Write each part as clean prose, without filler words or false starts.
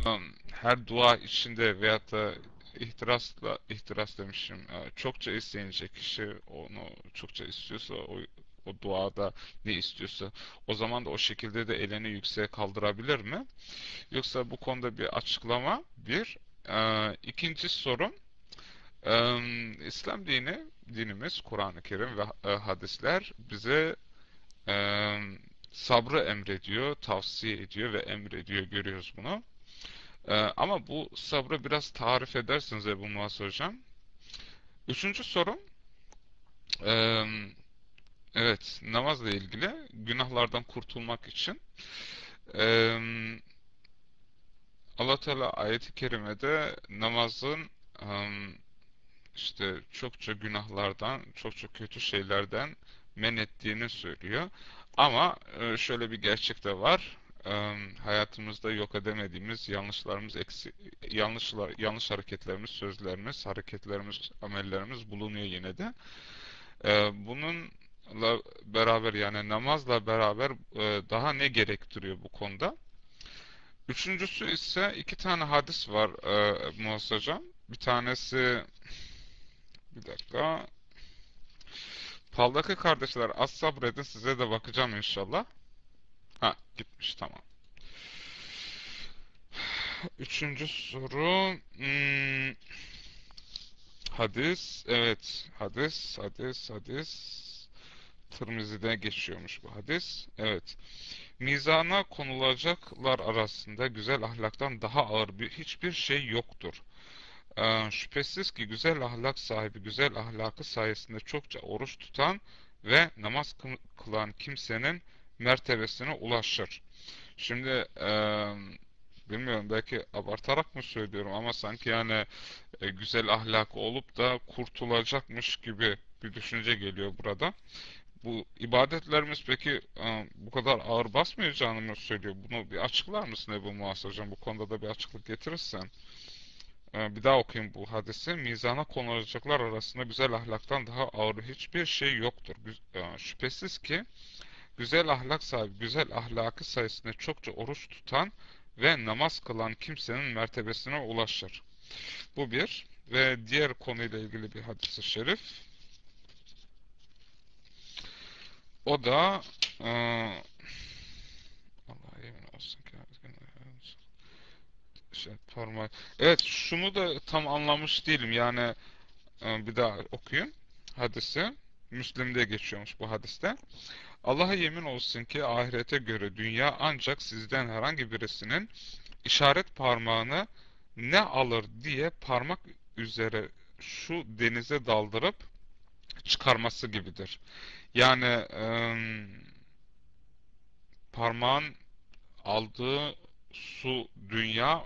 Her dua içinde veyahut da ihtiras demişim. Çokça isteyecek kişi onu çokça istiyorsa o duada ne istiyorsa o zaman da o şekilde de elini yükseğe kaldırabilir mi? Yoksa bu konuda bir açıklama bir. İkinci sorum, İslam dinimiz Kur'an-ı Kerim ve hadisler bize e, sabrı emrediyor, tavsiye ediyor ve emrediyor, görüyoruz bunu. Ama bu sabrı biraz tarif edersiniz Ebu Muaz Hocam. Üçüncü sorum, e, evet, namazla ilgili günahlardan kurtulmak için e, Allah Teala ayeti kerimede namazın işte çokça günahlardan, çokça kötü şeylerden men ettiğini söylüyor. Ama şöyle bir gerçek de var. Hayatımızda yok edemediğimiz yanlışlarımız, yanlış hareketlerimiz, sözlerimiz, hareketlerimiz, amellerimiz bulunuyor yine de. Bununla beraber yani namazla beraber daha ne gerektiriyor bu konuda? Üçüncüsü ise iki tane hadis var Muhasır Hocam. Bir tanesi bir dakika. Faldaki kardeşler az sabredin size de bakacağım inşallah. Ha gitmiş tamam. Üçüncü soru. Hadis. Evet. Hadis. Tirmizi'de geçiyormuş bu hadis. Evet. Mizana konulacaklar arasında güzel ahlaktan daha ağır hiçbir şey yoktur. Şüphesiz ki güzel ahlak sahibi güzel ahlakı sayesinde çokça oruç tutan ve namaz kılan kimsenin mertebesine ulaşır. Şimdi bilmiyorum belki abartarak mı söylüyorum ama sanki yani güzel ahlak olup da kurtulacakmış gibi bir düşünce geliyor burada. Bu ibadetlerimiz peki bu kadar ağır basmayacağını mı söylüyor? Bunu bir açıklar mısın Ebu Muhasır Hocam? Bu konuda da bir açıklık getirirsen. Bir daha okuyayım bu hadisi. Mizana konulacaklar arasında güzel ahlaktan daha ağır hiçbir şey yoktur. Şüphesiz ki güzel ahlak sahibi, güzel ahlakı sayesinde çokça oruç tutan ve namaz kılan kimsenin mertebesine ulaşır. Bu bir. Ve diğer konuyla ilgili bir hadis-i şerif. O da Allah'a yemin olsun ki parmak. Evet şunu da tam anlamış değilim. Yani bir daha okuyun hadisi. Müslim'de geçiyormuş bu hadiste. Allah'a yemin olsun ki ahirete göre dünya ancak sizden herhangi birisinin işaret parmağını ne alır diye parmak üzere şu denize daldırıp çıkarması gibidir. Yani parmağın aldığı su dünya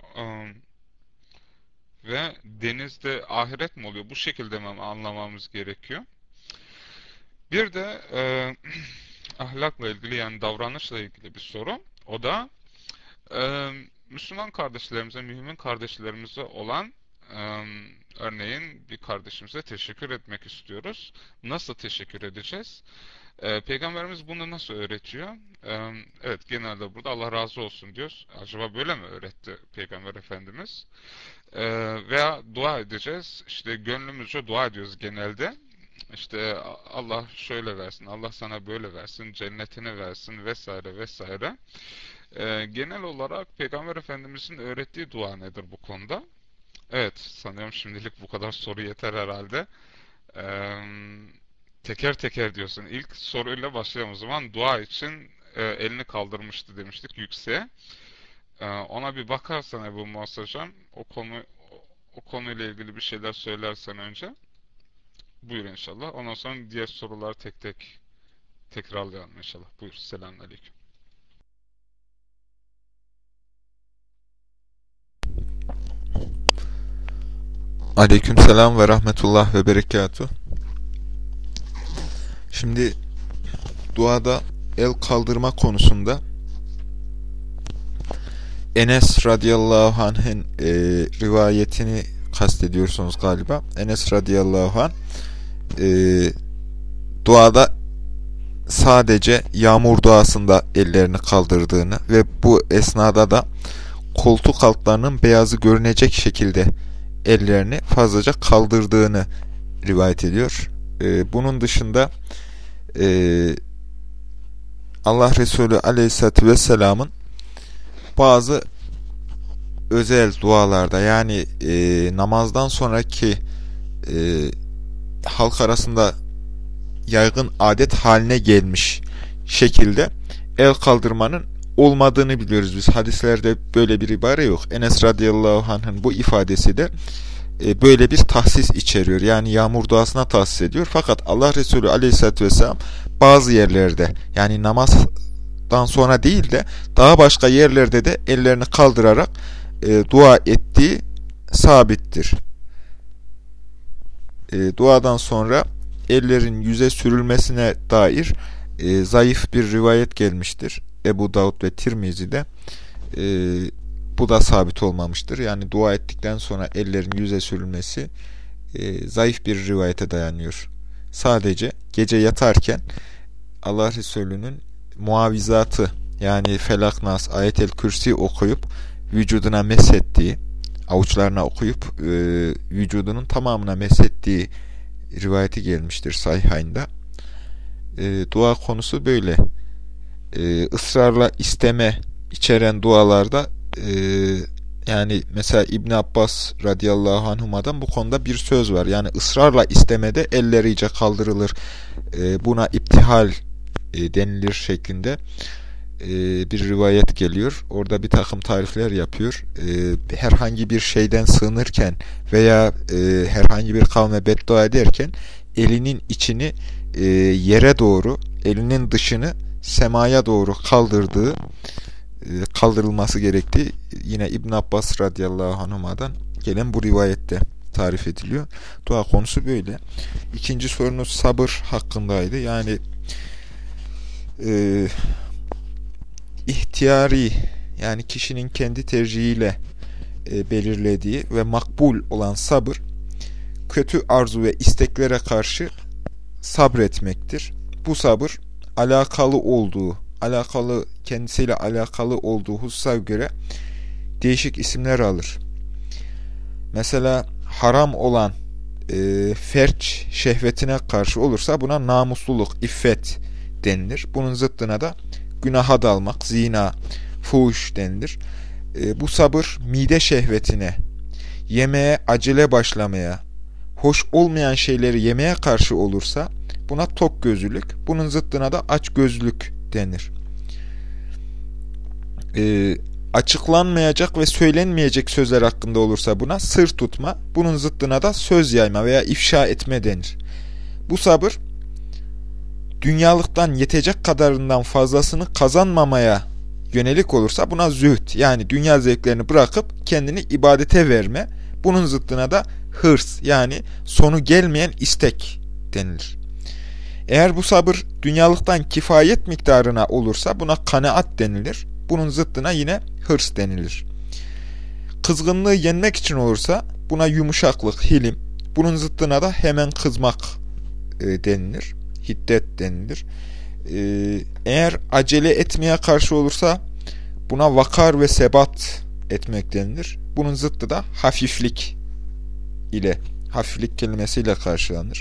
ve denizde ahiret mi oluyor? Bu şekilde mi anlamamız gerekiyor? Bir de ahlakla ilgili yani davranışla ilgili bir soru. O da e, Müslüman kardeşlerimize, mümin kardeşlerimize olan örneğin bir kardeşimize teşekkür etmek istiyoruz. Nasıl teşekkür edeceğiz? Peygamberimiz bunu nasıl öğretiyor? Evet genelde burada Allah razı olsun diyoruz. Acaba böyle mi öğretti Peygamber Efendimiz? Veya dua edeceğiz. İşte gönlümüzce dua ediyoruz genelde. İşte Allah şöyle versin, Allah sana böyle versin, cennetini versin vesaire vesaire. Genel olarak Peygamber Efendimizin öğrettiği dua nedir bu konuda? Evet, sanıyorum şimdilik bu kadar soru yeter herhalde. Ee, Teker teker diyorsun. İlk soruyla başlayalım o zaman. Dua için elini kaldırmıştı demiştik yükseğe. Ona bir bakarsan Ebu Muhasır Hocam, o konuyla ilgili bir şeyler söylersen önce. Buyur inşallah. Ondan sonra diğer soruları tek tek tekrarlayalım inşallah. Buyur. Selamünaleyküm. Aleykümselam ve rahmetullah ve berekatuh. Şimdi duada el kaldırma konusunda Enes radıyallahu anh'ın rivayetini kastediyorsunuz galiba. Enes radıyallahu anh e, duada sadece yağmur duasında ellerini kaldırdığını ve bu esnada da koltuk altlarının beyazı görünecek şekilde ellerini fazlaca kaldırdığını rivayet ediyor. Bunun dışında Allah Resulü Aleyhisselatü Vesselam'ın bazı özel dualarda, yani namazdan sonraki halk arasında yaygın adet haline gelmiş şekilde el kaldırmanın olmadığını biliyoruz biz. Hadislerde böyle bir ibare yok. Enes radıyallahu anh'ın bu ifadesi de böyle bir tahsis içeriyor. Yani yağmur duasına tahsis ediyor. Fakat Allah Resulü aleyhissalatü vesselam bazı yerlerde, yani namazdan sonra değil de daha başka yerlerde de ellerini kaldırarak dua ettiği sabittir. Duadan sonra ellerin yüze sürülmesine dair zayıf bir rivayet gelmiştir. Ebu Davud ve Tirmizi'de bu da sabit olmamıştır. Yani dua ettikten sonra ellerin yüze sürülmesi zayıf bir rivayete dayanıyor. Sadece gece yatarken Allah Resulü'nün muavizatı, yani Felak, Nas, Ayet-el Kürsi okuyup vücuduna meshettiği, avuçlarına okuyup vücudunun tamamına meshettiği rivayeti gelmiştir Sahihayn'da. Dua konusu böyle. Israrla isteme içeren dualarda yani mesela İbn Abbas radıyallahu anhuma'dan bu konuda bir söz var. Yani ısrarla istemede eller iyice kaldırılır. Buna iptihal denilir şeklinde bir rivayet geliyor. Orada bir takım tarifler yapıyor. Herhangi bir şeyden sığınırken veya herhangi bir kavme beddua ederken elinin içini yere doğru, elinin dışını semaya doğru kaldırılması gerektiği yine İbn Abbas radıyallahu anhuma'dan gelen bu rivayette tarif ediliyor. Dua konusu böyle. İkinci sorunuz sabır hakkındaydı. Yani ihtiyari, yani kişinin kendi tercihiyle belirlediği ve makbul olan sabır, kötü arzu ve isteklere karşı sabretmektir. Bu sabır kendisiyle alakalı olduğu hususa göre değişik isimler alır. Mesela haram olan ferç şehvetine karşı olursa buna namusluluk, iffet denilir. Bunun zıttına da günaha dalmak, zina, fuhuş denilir. Bu sabır mide şehvetine, yemeğe acele başlamaya, hoş olmayan şeyleri yemeye karşı olursa buna tokgözlülük, bunun zıttına da açgözlülük denir. Açıklanmayacak ve söylenmeyecek sözler hakkında olursa buna sır tutma, bunun zıttına da söz yayma veya ifşa etme denir. Bu sabır, dünyalıktan yetecek kadarından fazlasını kazanmamaya yönelik olursa buna zühd, yani dünya zevklerini bırakıp kendini ibadete verme, bunun zıttına da hırs, yani sonu gelmeyen istek denilir. Eğer bu sabır dünyalıktan kifayet miktarına olursa buna kanaat denilir. Bunun zıttına yine hırs denilir. Kızgınlığı yenmek için olursa buna yumuşaklık, hilim. Bunun zıttına da hemen kızmak denilir. Hiddet denilir. Eğer acele etmeye karşı olursa buna vakar ve sebat etmek denilir. Bunun zıttı da hafiflik kelimesiyle karşılanır.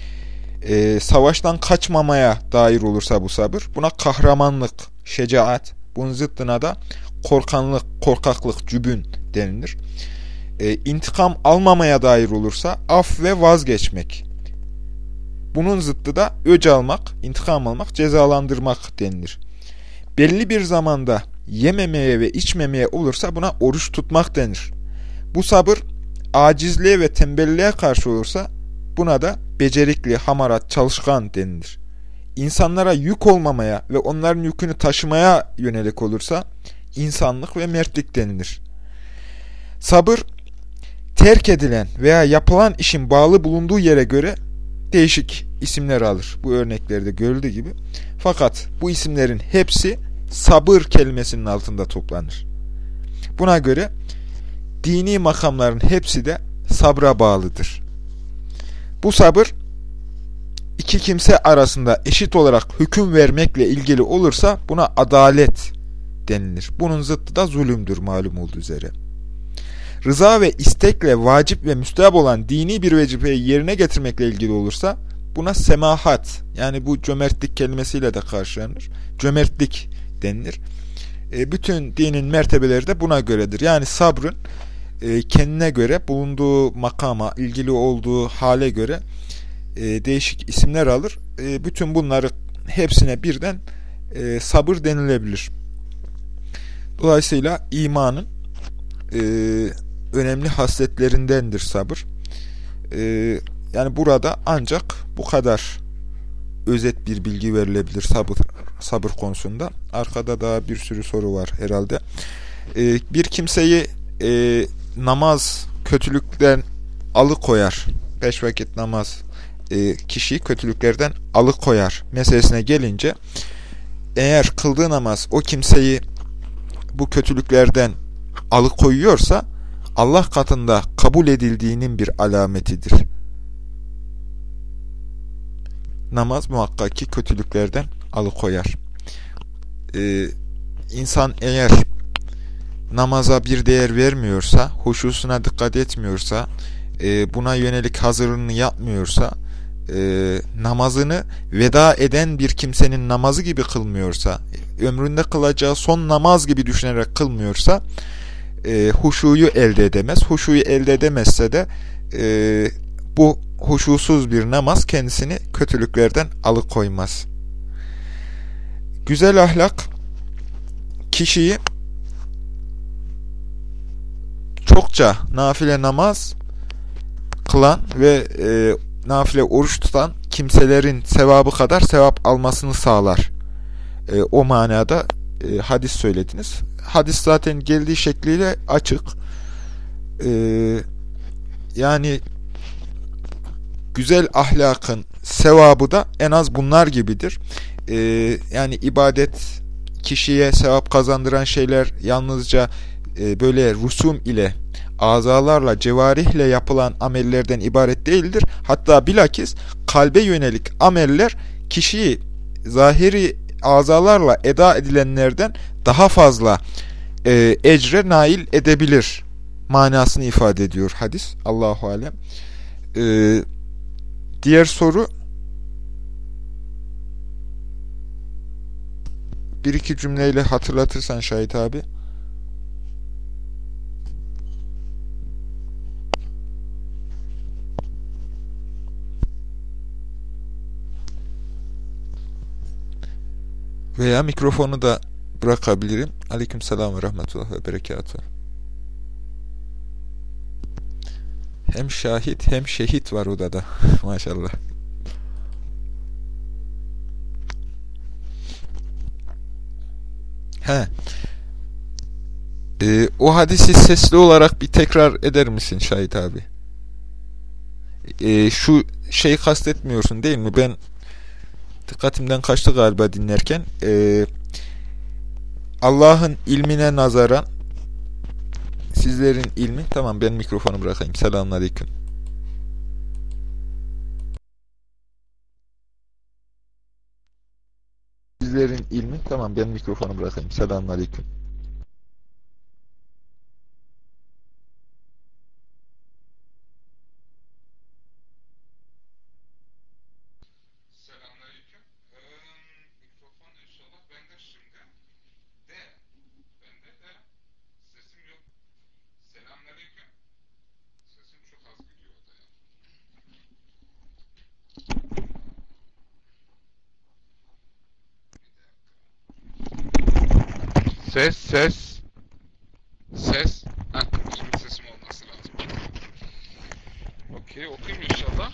Savaştan kaçmamaya dair olursa bu sabır, buna kahramanlık, şecaat, bunun zıttına da korkanlık, korkaklık, cübün denilir. İntikam almamaya dair olursa af ve vazgeçmek. Bunun zıttı da öc almak, intikam almak, cezalandırmak denilir. Belli bir zamanda yememeye ve içmemeye olursa buna oruç tutmak denir. Bu sabır acizliğe ve tembelliğe karşı olursa buna da becerikli, hamarat, çalışkan denilir. İnsanlara yük olmamaya ve onların yükünü taşımaya yönelik olursa insanlık ve mertlik denilir. Sabır, terk edilen veya yapılan işin bağlı bulunduğu yere göre değişik isimler alır. Bu örneklerde görüldüğü gibi. Fakat bu isimlerin hepsi sabır kelimesinin altında toplanır. Buna göre dini makamların hepsi de sabra bağlıdır. Bu sabır iki kimse arasında eşit olarak hüküm vermekle ilgili olursa buna adalet denilir. Bunun zıttı da zulümdür malum olduğu üzere. Rıza ve istekle vacip ve müstehap olan dini bir vecibeyi yerine getirmekle ilgili olursa buna semahat, yani bu cömertlik kelimesiyle de karşılanır. Cömertlik denilir. Bütün dinin mertebeleri de buna göredir. Yani sabrın kendine göre, bulunduğu makama, ilgili olduğu hale göre değişik isimler alır. Bütün bunları hepsine birden sabır denilebilir. Dolayısıyla imanın önemli hasletlerindendir sabır. Yani burada ancak bu kadar özet bir bilgi verilebilir sabır konusunda. Arkada daha bir sürü soru var herhalde. Bir kimseyi namaz kötülükten alıkoyar. 5 vakit namaz kişiyi kötülüklerden alıkoyar meselesine gelince, eğer kıldığı namaz o kimseyi bu kötülüklerden alıkoyuyorsa Allah katında kabul edildiğinin bir alametidir. Namaz muhakkak ki kötülüklerden alıkoyar. İnsan eğer namaza bir değer vermiyorsa, huşusuna dikkat etmiyorsa, buna yönelik hazırlığını yapmıyorsa, namazını veda eden bir kimsenin namazı gibi kılmıyorsa, ömründe kılacağı son namaz gibi düşünerek kılmıyorsa, huşuyu elde edemez. Huşuyu elde edemezse de bu huşusuz bir namaz kendisini kötülüklerden alıkoymaz. Güzel ahlak kişiyi çokça nafile namaz kılan ve nafile oruç tutan kimselerin sevabı kadar sevap almasını sağlar. O manada hadis söylediniz. Hadis zaten geldiği şekliyle açık. Yani güzel ahlakın sevabı da en az bunlar gibidir. Yani ibadet, kişiye sevap kazandıran şeyler yalnızca böyle rusum ile, azalarla, cevarihle yapılan amellerden ibaret değildir. Hatta bilakis kalbe yönelik ameller kişiyi zahiri azalarla eda edilenlerden daha fazla ecre nail edebilir manasını ifade ediyor hadis. Allahu alem. Diğer soru, bir iki cümleyle hatırlatırsan Şahit abi. Veya mikrofonu da bırakabilirim. Aleykümselam ve rahmetullah ve berekatuhu. Hem şahit hem şehit var odada. Maşallah. He. O hadisi sesli olarak bir tekrar eder misin Şahit abi? Şu şeyi kastetmiyorsun değil mi? Ben dikkatimden kaçtı galiba dinlerken. Allah'ın ilmine nazaran sizlerin ilmi... Tamam, ben mikrofonu bırakayım. Selamünaleyküm. Sizlerin ilmi... Tamam, ben mikrofonu bırakayım. Selamünaleyküm. Selamünaleyküm. Mikrofon inşallah bende şimdi. De. Bende de. Sesim yok. Selamünaleyküm. Sesim çok az gidiyor odaya. Ses, ses. Ses. Heh, şimdi sesim olması lazım. Okey, okuyayım inşallah.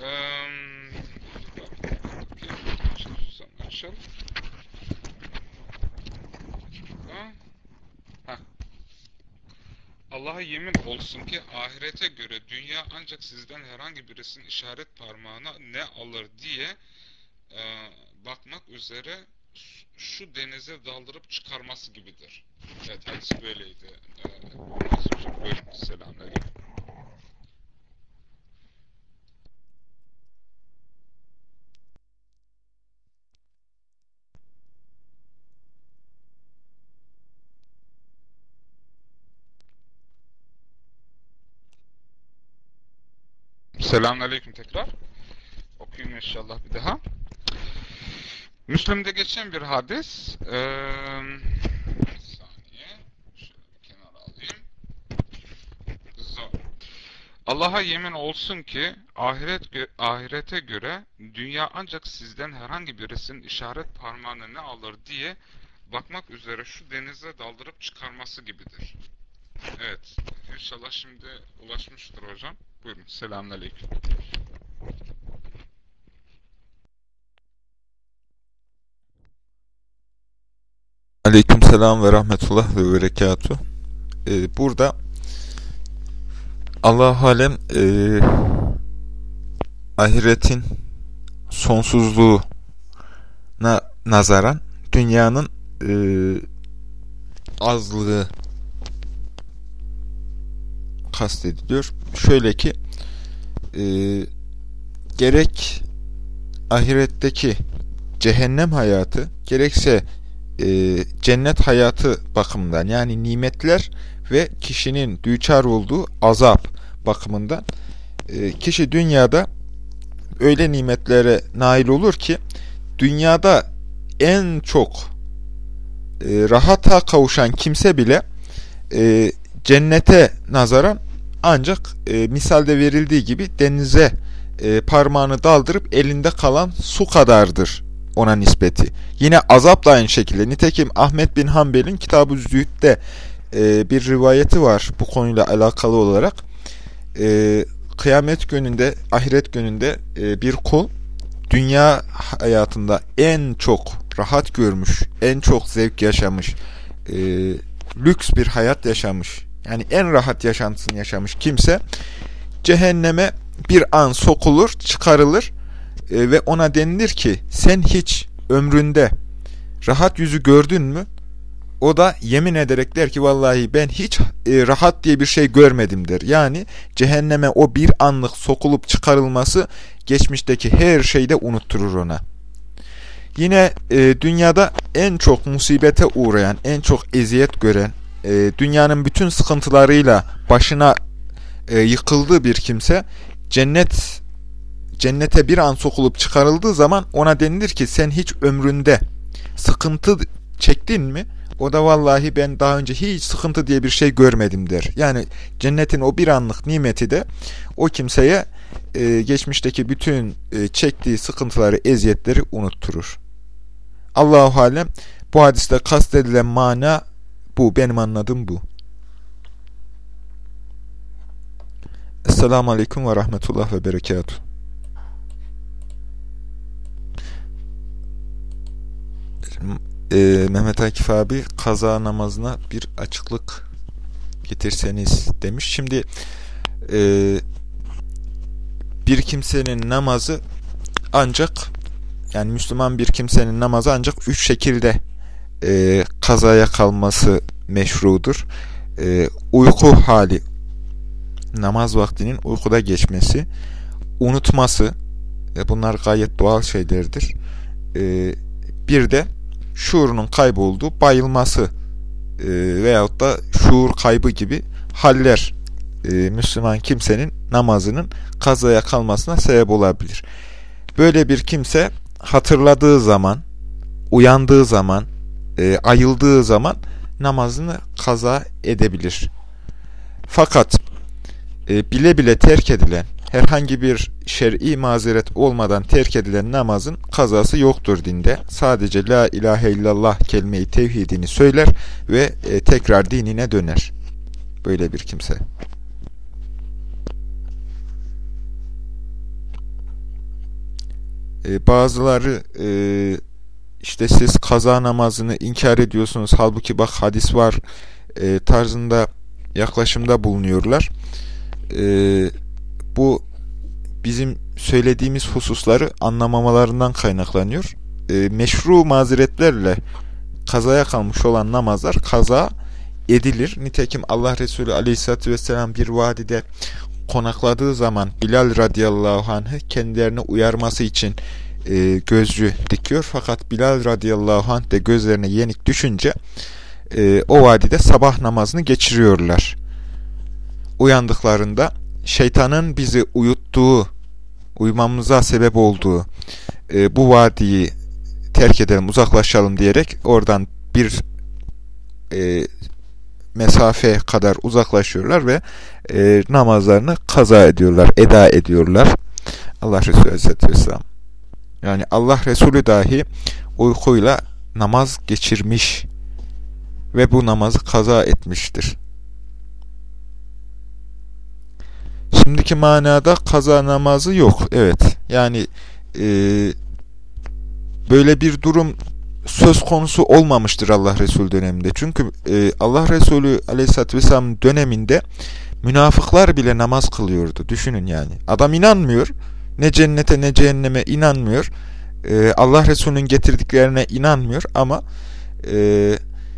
Açıl. Allah'a yemin olsun ki ahirete göre dünya ancak sizden herhangi birisinin işaret parmağına ne alır diye bakmak üzere şu denize daldırıp çıkarması gibidir. Evet, hadis böyleydi. Buyurun, selamünaleyküm. Selamünaleyküm tekrar. Okuyayım inşallah bir daha. Müslim'de geçen bir hadis. Bir saniye. Şöyle bir kenara alayım. Allah'a yemin olsun ki ahirete göre dünya ancak sizden herhangi birisinin işaret parmağını ne alır diye bakmak üzere şu denize daldırıp çıkarması gibidir. Evet. İnşallah şimdi ulaşmıştır hocam. Buyurun. Selamünaleyküm. Aleykümselam ve rahmetullah ve berekatuhu. Burada Allah-u Alem ahiretin sonsuzluğuna nazaran dünyanın e, azlığı kastediliyor. Şöyle ki e, gerek ahiretteki cehennem hayatı gerekse cennet hayatı bakımından, yani nimetler ve kişinin düçar olduğu azap bakımından kişi dünyada öyle nimetlere nail olur ki dünyada en çok rahata kavuşan kimse bile cennete nazaran ancak misalde verildiği gibi denize parmağını daldırıp elinde kalan su kadardır ona nispeti. Yine azap da aynı şekilde. Nitekim Ahmet bin Hanbel'in Kitab-ı Zühd'de bir rivayeti var bu konuyla alakalı olarak. Kıyamet gününde, ahiret gününde bir kul dünya hayatında en çok rahat görmüş, en çok zevk yaşamış, lüks bir hayat yaşamış, yani en rahat yaşantısını yaşamış kimse cehenneme bir an sokulur, çıkarılır ve ona denilir ki sen hiç ömründe rahat yüzü gördün mü? O da yemin ederek der ki vallahi ben hiç rahat diye bir şey görmedim der. Yani cehenneme o bir anlık sokulup çıkarılması geçmişteki her şeyi de unutturur ona. Yine dünyada en çok musibete uğrayan, en çok eziyet gören, dünyanın bütün sıkıntılarıyla başına yıkıldığı bir kimse cennete bir an sokulup çıkarıldığı zaman ona denilir ki sen hiç ömründe sıkıntı çektin mi? O da vallahi ben daha önce hiç sıkıntı diye bir şey görmedim der. Yani cennetin o bir anlık nimeti de o kimseye geçmişteki bütün çektiği sıkıntıları, eziyetleri unutturur. Allahu alem bu hadiste kastedilen mana bu. Benim anladığım bu. Esselamu Aleyküm ve Rahmetullah ve Berekatuhu. Mehmet Akif abi kaza namazına bir açıklık getirseniz demiş. Şimdi bir kimsenin namazı ancak, yani Müslüman bir kimsenin namazı ancak 3 şekilde kazaya kalması meşrudur. Uyku hali, namaz vaktinin uykuda geçmesi, unutması, bunlar gayet doğal şeylerdir. Bir de şuurunun kaybolduğu, bayılması veyahut da şuur kaybı gibi haller Müslüman kimsenin namazının kazaya kalmasına sebep olabilir. Böyle bir kimse hatırladığı zaman, uyandığı zaman, ayıldığı zaman namazını kaza edebilir. Fakat bile bile terk edilen, herhangi bir şer'i mazeret olmadan terk edilen namazın kazası yoktur dinde. Sadece la ilahe illallah kelime-i tevhidini söyler ve tekrar dinine döner. Böyle bir kimse. Bazıları işte siz kaza namazını inkar ediyorsunuz, halbuki bak hadis var tarzında yaklaşımda bulunuyorlar. Bu bizim söylediğimiz hususları anlamamalarından kaynaklanıyor. Meşru mazeretlerle kazaya kalmış olan namazlar kaza edilir. Nitekim Allah Resulü Aleyhisselatü Vesselam bir vadide konakladığı zaman Bilal radıyallahu anh'ı kendilerine uyarması için gözcü dikiyor. Fakat Bilal radıyallahu anh de gözlerine yenik düşünce o vadide sabah namazını geçiriyorlar. Uyandıklarında şeytanın bizi tuttuğu, uymamıza sebep olduğu bu vadiyi terk edelim, uzaklaşalım diyerek oradan bir e, mesafe kadar uzaklaşıyorlar ve namazlarını kaza ediyorlar, eda ediyorlar. Allah Resulü Aleyhisselatü Vesselam. Yani Allah Resulü dahi uykuyla namaz geçirmiş ve bu namazı kaza etmiştir. Şimdiki manada kaza namazı yok. Evet. Yani e, böyle bir durum söz konusu olmamıştır Allah Resulü döneminde. Çünkü Allah Resulü Aleyhisselatü Vesselam döneminde münafıklar bile namaz kılıyordu. Düşünün yani. Adam inanmıyor. Ne cennete ne cehenneme inanmıyor. Allah Resulü'nün getirdiklerine inanmıyor ama e,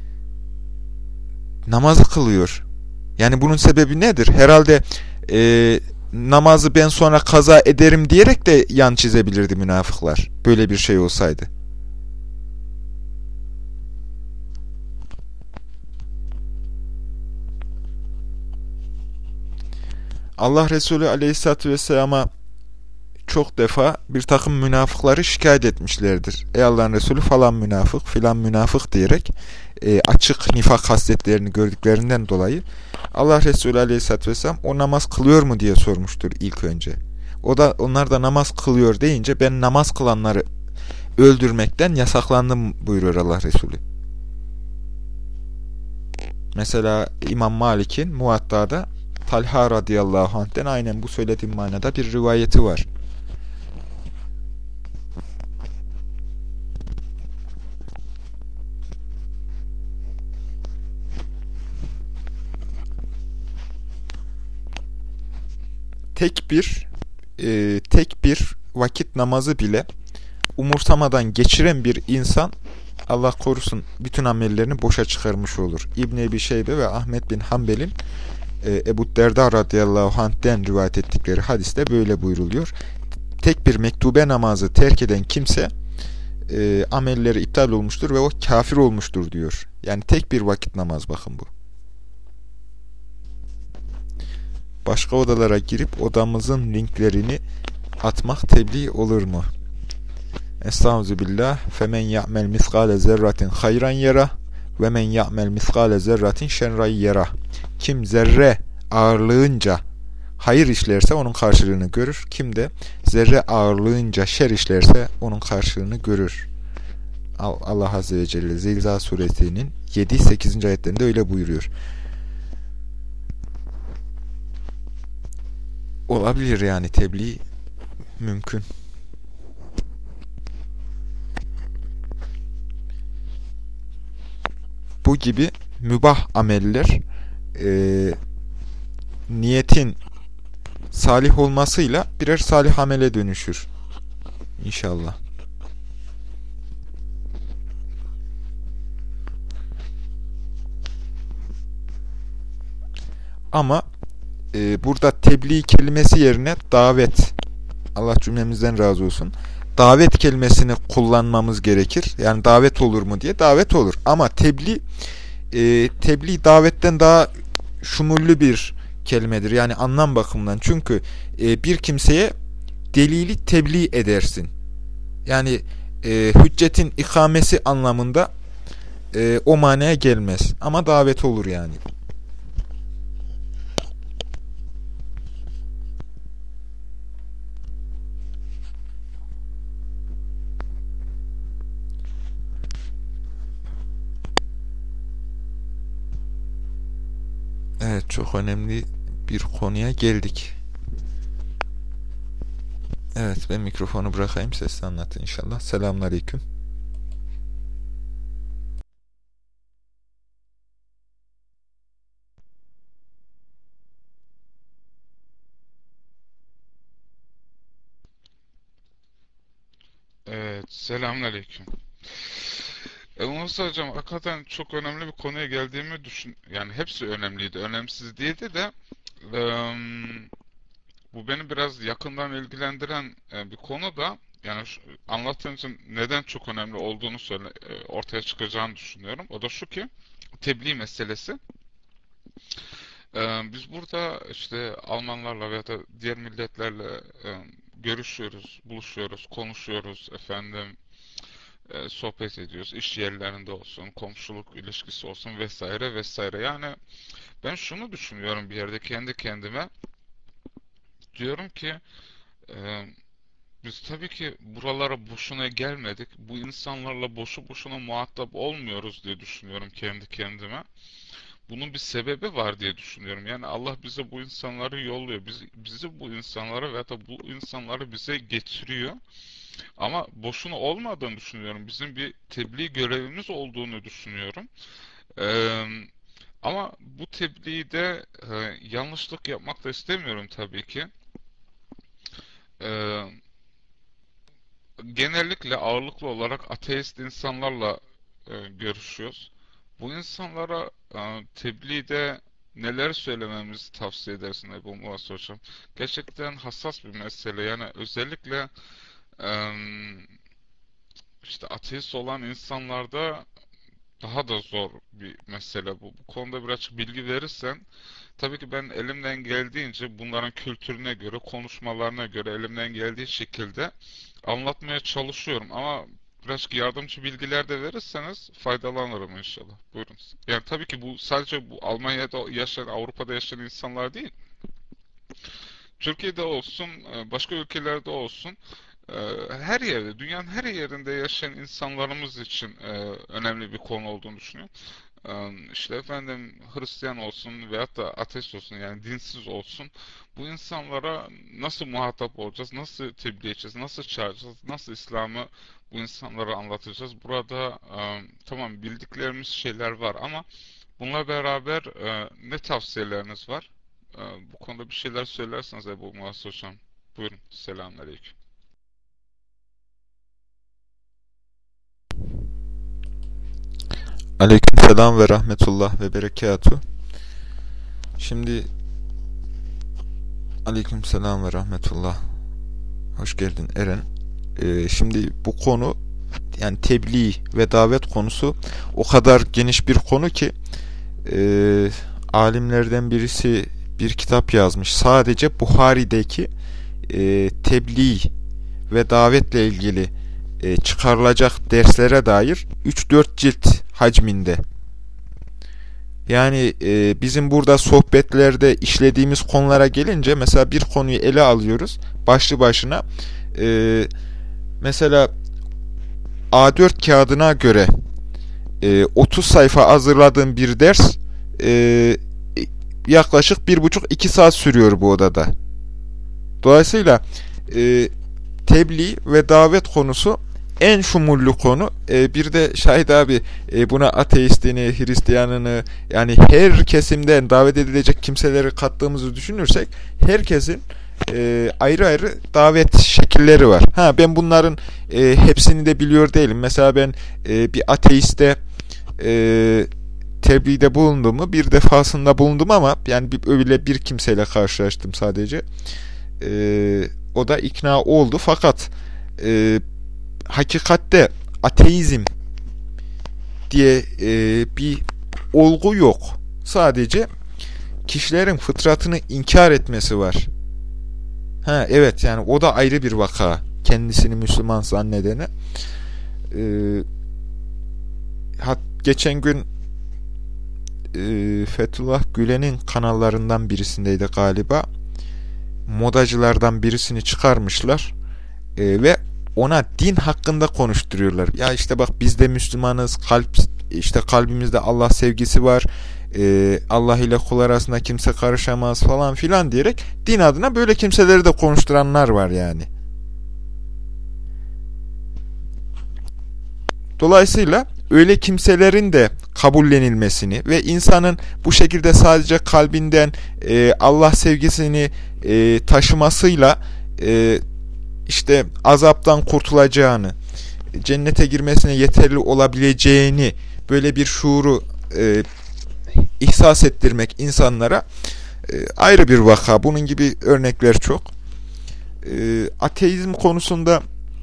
namazı kılıyor. Yani bunun sebebi nedir? Herhalde namazı ben sonra kaza ederim diyerek de yan çizebilirdi münafıklar. Böyle bir şey olsaydı. Allah Resulü Aleyhisselatü Vesselam'a çok defa bir takım münafıkları şikayet etmişlerdir. Ey Allah'ın Resulü falan münafık, filan münafık diyerek açık nifak hasletlerini gördüklerinden dolayı Allah Resulü Aleyhisselatü Vesselam o namaz kılıyor mu diye sormuştur ilk önce. Onlar da namaz kılıyor deyince ben namaz kılanları öldürmekten yasaklandım buyuruyor Allah Resulü. Mesela İmam Malik'in Muvatta'da Talha radıyallahu anh'ten aynen bu söylediğim manada bir rivayeti var. Tek bir vakit namazı bile umursamadan geçiren bir insan Allah korusun bütün amellerini boşa çıkarmış olur. İbn Ebi Şeybe ve Ahmet bin Hanbel'in Ebu Derda radıyallahu anh'den rivayet ettikleri hadiste böyle buyruluyor. Tek bir mektube namazı terk eden kimse amelleri iptal olmuştur ve o kafir olmuştur diyor. Yani tek bir vakit namaz bakın bu. Başka odalara girip odamızın linklerini atmak tebliğ olur mu? Estağfirullah. Femen ya'mel miskale zerratin hayran yara ve men ya'mel miskale zerratin şerran yara. Kim zerre ağırlığınca hayır işlerse onun karşılığını görür. Kim de zerre ağırlığınca şer işlerse onun karşılığını görür. Allah Azze ve Celle Zilzal suresinin 7-8. ayetlerinde öyle buyuruyor. Olabilir yani tebliğ mümkün. Bu gibi mübah ameller niyetin salih olmasıyla birer salih amele dönüşür. İnşallah. Ama burada tebliğ kelimesi yerine davet, Allah cümlemizden razı olsun, davet kelimesini kullanmamız gerekir. Yani davet olur mu diye, davet olur. Ama tebliğ davetten daha şumullü bir kelimedir. Yani anlam bakımından. Çünkü bir kimseye delili tebliğ edersin. Yani hüccetin ikamesi anlamında o manaya gelmez. Ama davet olur yani. Evet, çok önemli bir konuya geldik. Evet, ben mikrofonu bırakayım, sesle anlatın inşallah. Selamünaleyküm. Evet, selamünaleyküm. Musa hocam hakikaten çok önemli bir konuya geldiğimi düşün. Yani hepsi önemliydi, önemsiz değildi de bu beni biraz yakından ilgilendiren bir konu da yani anlattığın için neden çok önemli olduğunu ortaya çıkacağını düşünüyorum. O da şu ki tebliğ meselesi. Biz burada işte Almanlarla veya da diğer milletlerle görüşüyoruz, buluşuyoruz, konuşuyoruz efendim, sohbet ediyoruz. İş yerlerinde olsun, komşuluk ilişkisi olsun vesaire vesaire. Yani ben şunu düşünüyorum bir yerde kendi kendime. Diyorum ki e, biz tabii ki buralara boşuna gelmedik. Bu insanlarla boşu boşuna muhatap olmuyoruz diye düşünüyorum kendi kendime. Bunun bir sebebi var diye düşünüyorum. Yani Allah bize bu insanları yolluyor. Bizi bu insanlara veya da bu insanları bize getiriyor. Ama boşuna olmadığını düşünüyorum. Bizim bir tebliğ görevimiz olduğunu düşünüyorum. Ee, Ama bu tebliğde yanlışlık yapmak da istemiyorum tabii ki. Ee, Genellikle ağırlıklı olarak ateist insanlarla görüşüyoruz. Bu insanlara tebliğde neler söylememizi tavsiye edersin Ebu Muaz Hocam? Gerçekten hassas bir mesele. Yani özellikle e, işte ateist olan insanlarda daha da zor bir mesele bu. Bu konuda birazcık bilgi verirsen, tabii ki ben elimden geldiğince bunların kültürüne göre, konuşmalarına göre elimden geldiği şekilde anlatmaya çalışıyorum. Ama birazcık yardımcı bilgiler de verirseniz faydalanırım inşallah. Buyurun. Yani tabii ki bu sadece bu Almanya'da yaşayan, Avrupa'da yaşayan insanlar değil. Türkiye'de olsun, başka ülkelerde olsun, e, her yerde, dünyanın her yerinde yaşayan insanlarımız için önemli bir konu olduğunu düşünüyorum. İşte efendim Hristiyan olsun veyahut da ateist olsun yani dinsiz olsun bu insanlara nasıl muhatap olacağız, nasıl tebliğ edeceğiz, nasıl çağıracağız, nasıl İslam'ı bu insanlara anlatacağız. Burada tamam bildiklerimiz şeyler var ama bununla beraber ne tavsiyeleriniz var? Bu konuda bir şeyler söylerseniz Ebu Muaz Hocam. Buyurun. Selamünaleyküm. Aleykümselam ve rahmetullah ve berekatuhu. Şimdi aleykümselam ve rahmetullah. Hoş geldin Eren. Şimdi bu konu yani tebliğ ve davet konusu o kadar geniş bir konu ki e, alimlerden birisi bir kitap yazmış. Sadece Buhari'deki tebliğ ve davetle ilgili çıkarılacak derslere dair 3-4 cilt hacminde. Yani bizim burada sohbetlerde işlediğimiz konulara gelince mesela bir konuyu ele alıyoruz başlı başına. E, Mesela A4 kağıdına göre 30 sayfa hazırladığım bir ders e, yaklaşık 1,5-2 saat sürüyor bu odada. Dolayısıyla e, tebliğ ve davet konusu en şumurlu konu. Bir de Şahit abi buna ateistini, Hristiyanını yani her kesimden davet edilecek kimseleri kattığımızı düşünürsek herkesin ayrı ayrı davet şekilleri var. Ha ben bunların hepsini de biliyor değilim. Mesela ben bir ateiste tebliğde bulundum mu? Bir defasında bulundum ama yani öyle bir kimseyle karşılaştım sadece. O da ikna oldu fakat e, hakikatte ateizm diye bir olgu yok. Sadece kişilerin fıtratını inkar etmesi var. Ha evet yani o da ayrı bir vaka. Kendisini Müslüman zannedene. Ee, Geçen gün Fethullah Gülen'in kanallarından birisindeydi galiba. Modacılardan birisini çıkarmışlar ve ona din hakkında konuşturuyorlar. Ya işte bak biz de Müslümanız, işte kalbimizde Allah sevgisi var, Allah ile kul arasında kimse karışamaz falan filan diyerek din adına böyle kimseleri de konuşturanlar var yani. Dolayısıyla öyle kimselerin de kabullenilmesini ve insanın bu şekilde sadece kalbinden Allah sevgisini taşımasıyla işte azaptan kurtulacağını, cennete girmesine yeterli olabileceğini böyle bir şuuru ihsas ettirmek insanlara ayrı bir vaka. Bunun gibi örnekler çok. Ateizm konusunda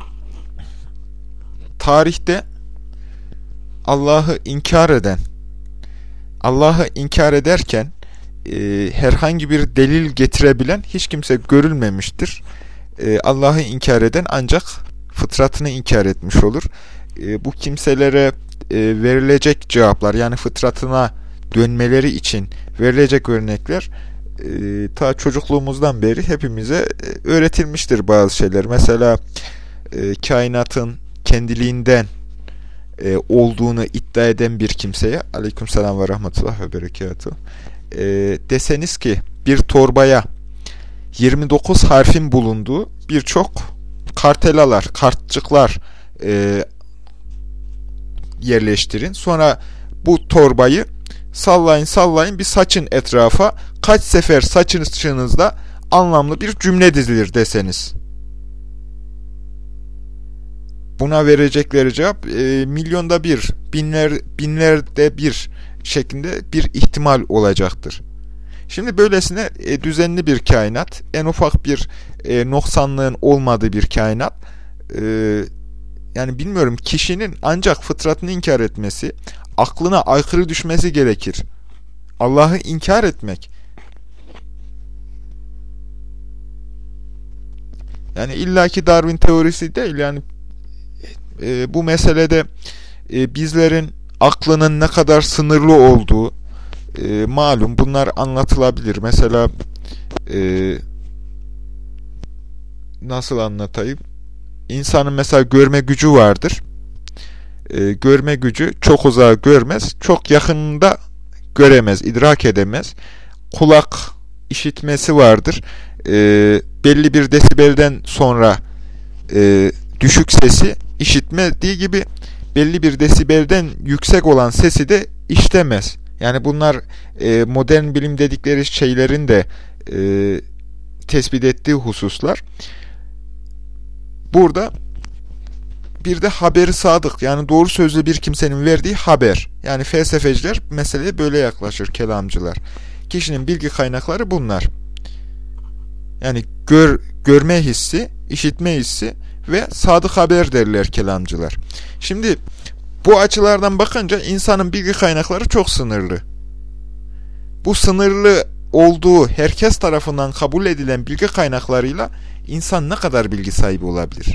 tarihte Allah'ı inkar ederken herhangi bir delil getirebilen hiç kimse görülmemiştir. Allah'ı inkar eden ancak fıtratını inkar etmiş olur. Bu kimselere verilecek cevaplar, yani fıtratına dönmeleri için verilecek örnekler, ta çocukluğumuzdan beri hepimize öğretilmiştir bazı şeyler. Mesela kainatın kendiliğinden olduğunu iddia eden bir kimseye, aleykümselam ve rahmetullah ve berekatuhu, deseniz ki bir torbaya 29 harfin bulunduğu birçok kartelalar, kartçıklar yerleştirin. Sonra bu torbayı sallayın sallayın bir saçın etrafa, kaç sefer saçınızda anlamlı bir cümle dizilir deseniz. Buna verecekleri cevap milyonda bir, binlerde bir şeklinde bir ihtimal olacaktır. Şimdi böylesine düzenli bir kainat, en ufak bir noksanlığın olmadığı bir kainat, yani bilmiyorum, kişinin ancak fıtratını inkar etmesi, aklına aykırı düşmesi gerekir. Allah'ı inkar etmek. Yani illaki Darwin teorisi değil, yani bu meselede bizlerin aklının ne kadar sınırlı olduğu malum, bunlar anlatılabilir. Mesela nasıl anlatayım? İnsanın mesela görme gücü vardır. Görme gücü çok uzağı görmez, çok yakınında göremez, idrak edemez. Kulak işitmesi vardır. Belli bir desibelden sonra düşük sesi işitmediği gibi belli bir desibelden yüksek olan sesi de işitemez. Yani bunlar modern bilim dedikleri şeylerin de tespit ettiği hususlar. Burada bir de haberi sadık, yani doğru sözlü bir kimsenin verdiği haber. Yani felsefeciler meseleye böyle yaklaşır, kelamcılar. Kişinin bilgi kaynakları bunlar. Yani görme hissi, işitme hissi ve sadık haber derler kelamcılar. Şimdi bu açılardan bakınca insanın bilgi kaynakları çok sınırlı. Bu sınırlı olduğu herkes tarafından kabul edilen bilgi kaynaklarıyla insan ne kadar bilgi sahibi olabilir?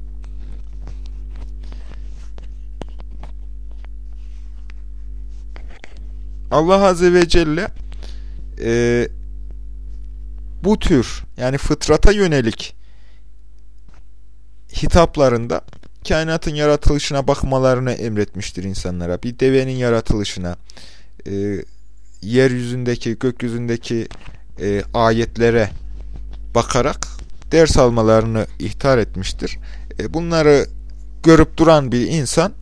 Allah Azze ve Celle bu tür, yani fıtrata yönelik hitaplarında kainatın yaratılışına bakmalarını emretmiştir insanlara. Bir devenin yaratılışına, yeryüzündeki, gökyüzündeki ayetlere bakarak ders almalarını ihtar etmiştir. Bunları görüp duran bir insan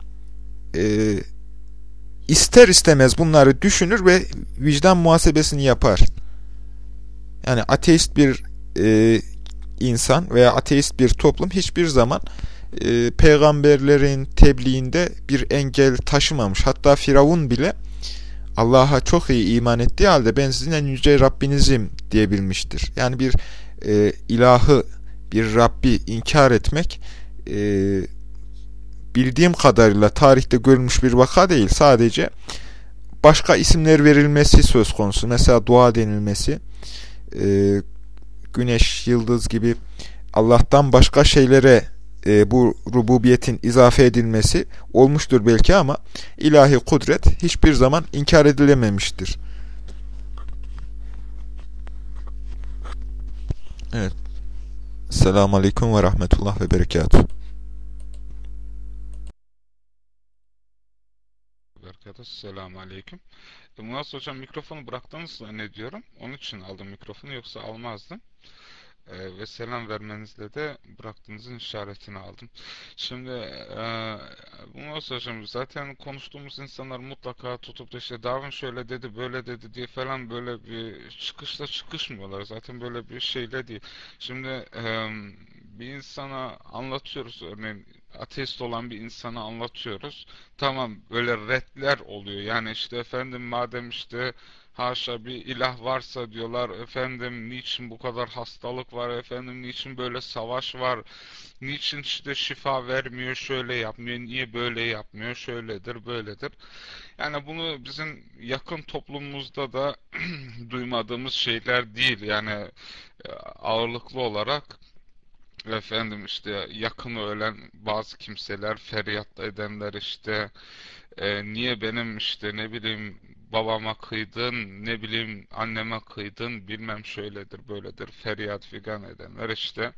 ister istemez bunları düşünür ve vicdan muhasebesini yapar. Yani ateist bir insan veya ateist bir toplum hiçbir zaman peygamberlerin tebliğinde bir engel taşımamış. Hatta Firavun bile Allah'a çok iyi iman ettiği halde ben sizin en yüce Rabbinizim diyebilmiştir. Yani bir ilahı, bir Rabbi inkar etmek bildiğim kadarıyla tarihte görülmüş bir vaka değil. Sadece başka isimler verilmesi söz konusu. Mesela dua denilmesi, güneş, yıldız gibi Allah'tan başka şeylere bu rububiyetin izafe edilmesi olmuştur belki, ama ilahi kudret hiçbir zaman inkar edilememiştir. Evet. Selamun Aleyküm ve Rahmetullah ve Berekatuhu. Berkata, selamun aleyküm. Murat hocam mikrofonu bıraktınız zannediyorum. Onun için aldım mikrofonu, yoksa almazdım. Ve selam vermenizle de bıraktığınızın işaretini aldım. Şimdi Murat hocam, zaten konuştuğumuz insanlar mutlaka tutup da işte Darwin şöyle dedi, böyle dedi diye falan böyle bir çıkışla çıkışmıyorlar. Zaten böyle bir şeyle değil. Şimdi bir insana anlatıyoruz, örneğin ateist olan bir insana anlatıyoruz. Tamam, böyle redler oluyor. Yani işte efendim, madem işte haşa bir ilah varsa diyorlar, efendim niçin bu kadar hastalık var, efendim niçin böyle savaş var, niçin işte şifa vermiyor, şöyle yapmıyor, niye böyle yapmıyor, şöyledir, böyledir. Yani bunu bizim yakın toplumumuzda da duymadığımız şeyler değil. Yani ağırlıklı olarak efendim işte yakını ölen bazı kimseler, feryat edenler, işte niye benim işte ne bileyim babama kıydın, ne bileyim anneme kıydın, bilmem şöyledir böyledir feryat figan edenler, işte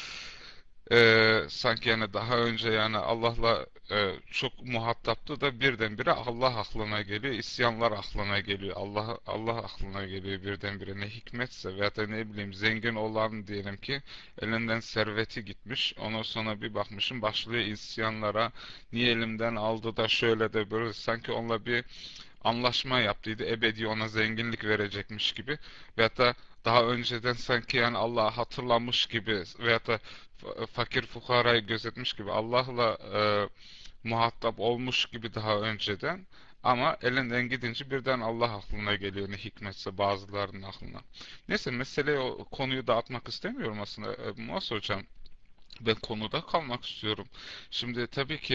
sanki yani daha önce yani Allah'la çok muhataptı da birdenbire Allah aklına geliyor, isyanlar aklına geliyor, Allah aklına geliyor birdenbire, ne hikmetse. Veya da ne bileyim, zengin olan diyelim ki elinden serveti gitmiş, ondan sonra bir bakmışım başlıyor isyanlara, niye elimden aldı da şöyle de böyle, sanki onunla bir anlaşma yaptıydı. Ebedi ona zenginlik verecekmiş gibi. Veyahut da daha önceden sanki yani Allah'ı hatırlamış gibi, veyahut da fakir fukarayı gözetmiş gibi, Allah'la muhatap olmuş gibi daha önceden, ama elinden gidince birden Allah aklına geliyor, ne hikmetse bazılarının aklına. Neyse, meseleyi, o konuyu dağıtmak istemiyorum aslında. Muas hocam, ben konuda kalmak istiyorum. Şimdi tabii ki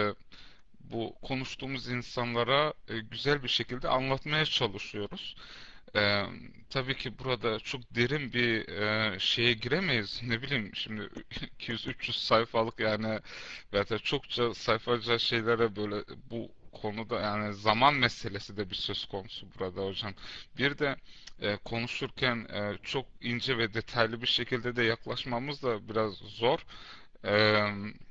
bu konuştuğumuz insanlara güzel bir şekilde anlatmaya çalışıyoruz. E, tabii ki burada çok derin bir şeye giremeyiz. Ne bileyim şimdi 200-300 sayfalık yani, veya da çokça sayfaca şeylere böyle bu konuda, yani zaman meselesi de bir söz konusu burada hocam. Bir de konuşurken çok ince ve detaylı bir şekilde de yaklaşmamız da biraz zor. E,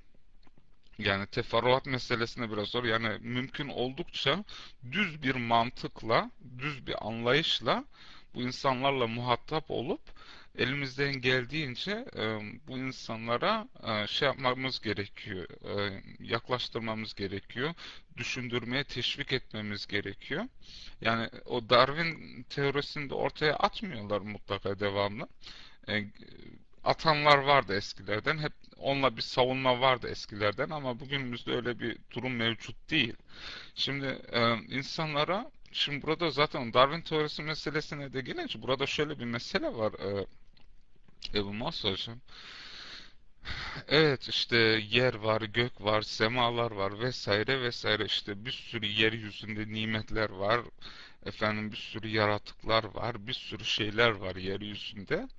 Yani teferruat meselesine biraz zor. Yani mümkün oldukça düz bir mantıkla, düz bir anlayışla bu insanlarla muhatap olup elimizden geldiğince bu insanlara şey yapmamız gerekiyor, yaklaştırmamız gerekiyor, düşündürmeye teşvik etmemiz gerekiyor. Yani o Darwin teorisini de ortaya atmıyorlar mutlaka devamlı. E, Atanlar vardı eskilerden. Hep onunla bir savunma vardı eskilerden, ama bugünümüzde öyle bir durum mevcut değil. Şimdi insanlara, şimdi burada zaten Darwin teorisi meselesine de gelince, burada şöyle bir mesele var, Ebu Masud hocam. Evet, işte yer var, gök var, semalar var, vesaire vesaire, işte bir sürü yeryüzünde nimetler var. Efendim, bir sürü yaratıklar var, bir sürü şeyler var yeryüzünde.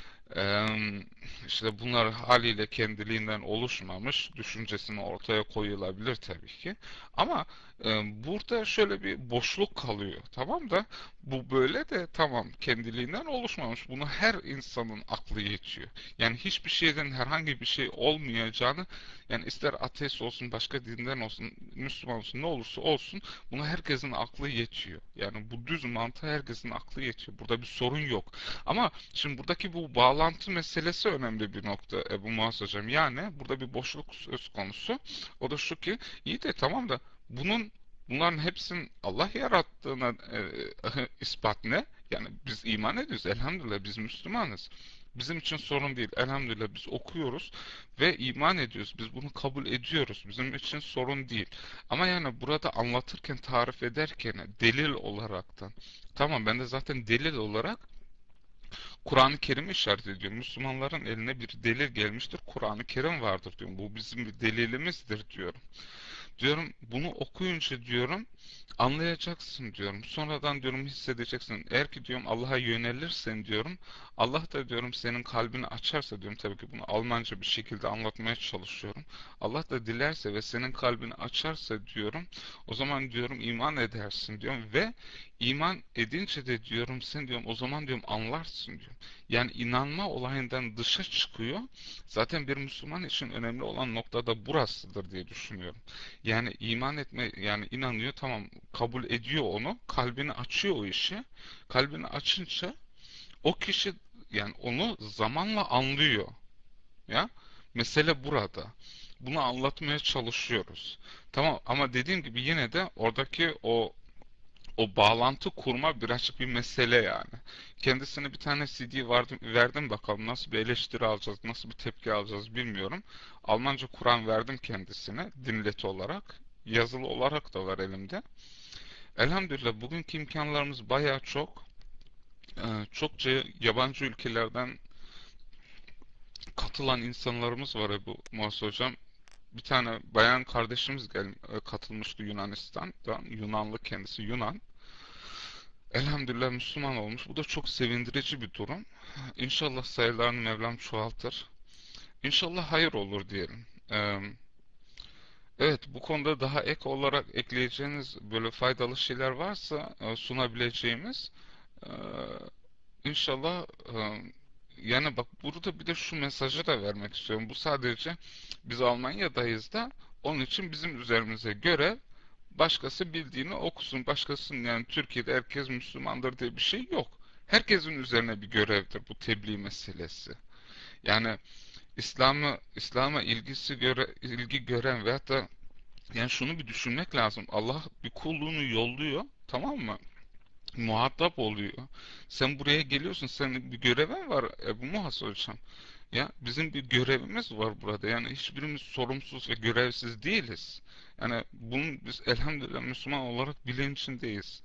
Eee işte bunlar haliyle kendiliğinden oluşmamış, düşüncesini ortaya koyulabilir tabii ki. Ama burada şöyle bir boşluk kalıyor. Tamam da bu böyle de tamam, kendiliğinden oluşmamış. Bunu her insanın aklı yetiyor. Yani hiçbir şeyden herhangi bir şey olmayacağını, yani ister ateist olsun, başka dinden olsun, Müslüman olsun, ne olursa olsun, buna herkesin aklı yetiyor. Yani bu düz mantığa herkesin aklı yetiyor. Burada bir sorun yok. Ama şimdi buradaki bu bağlantı meselesi önemli bir nokta, Ebu Muaz hocam. Yani burada bir boşluk söz konusu. O da şu ki, iyi de tamam da bunların hepsinin Allah yarattığına ispat ne? Yani biz iman ediyoruz. Elhamdülillah biz Müslümanız. Bizim için sorun değil. Elhamdülillah biz okuyoruz ve iman ediyoruz. Biz bunu kabul ediyoruz. Bizim için sorun değil. Ama yani burada anlatırken, tarif ederken delil olaraktan, tamam, ben de zaten delil olarak Kur'an-ı Kerim'i işaret ediyorum. Müslümanların eline bir delil gelmiştir. Kur'an-ı Kerim vardır diyorum. Bu bizim bir delilimizdir diyorum. Diyorum bunu okuyunca diyorum anlayacaksın diyorum. Sonradan diyorum hissedeceksin. Eğer ki diyorum Allah'a yönelirsen diyorum, Allah da diyorum senin kalbini açarsa diyorum, tabii ki bunu Almanca bir şekilde anlatmaya çalışıyorum. Allah da dilerse ve senin kalbini açarsa diyorum, o zaman diyorum iman edersin diyorum, ve iman edince de diyorum sen diyorum o zaman diyorum anlarsın diyorum. Yani inanma olayından dışa çıkıyor. Zaten bir Müslüman için önemli olan nokta da burasıdır diye düşünüyorum. Yani iman etme, yani inanıyor, tamam, kabul ediyor onu, kalbini açıyor o işi. Kalbini açınca o kişi yani onu zamanla anlıyor. Ya mesele burada. Bunu anlatmaya çalışıyoruz. Tamam, ama dediğim gibi yine de oradaki o bağlantı kurma birazcık bir mesele yani. Kendisine bir tane CD verdim bakalım nasıl bir eleştiri alacağız, nasıl bir tepki alacağız bilmiyorum. Almanca Kur'an verdim kendisine dinleti olarak. Yazılı olarak da var elimde. Elhamdülillah bugünkü imkanlarımız bayağı çok. Çokça yabancı ülkelerden katılan insanlarımız var bu Muhasır Hocam. Bir tane bayan kardeşimiz katılmıştı Yunanistan'dan. Yunanlı kendisi Yunan. Elhamdülillah Müslüman olmuş. Bu da çok sevindirici bir durum. İnşallah sayılarını Mevlam çoğaltır. İnşallah hayır olur diyelim. Evet, bu konuda daha ek olarak ekleyeceğiniz böyle faydalı şeyler varsa sunabileceğimiz e, İnşallah yani bak burada bir de şu mesajı da vermek istiyorum. Bu sadece biz Almanya'dayız da onun için bizim üzerimize görev başkası bildiğini okusun. Başkasının yani Türkiye'de herkes Müslümandır diye bir şey yok. Herkesin üzerine bir görevdir bu tebliğ meselesi. Yani İslam'a ilgi gören veyahut da yani şunu bir düşünmek lazım. Allah bir kulluğunu yolluyor, tamam mı? Muhatap oluyor. Sen buraya geliyorsun. Senin bir görevin var Ebu Muhas hocam. Ya bizim bir görevimiz var burada. Yani hiçbirimiz sorumsuz ve görevsiz değiliz. Yani bunun biz elhamdülillah Müslüman olarak bilincindeyiz.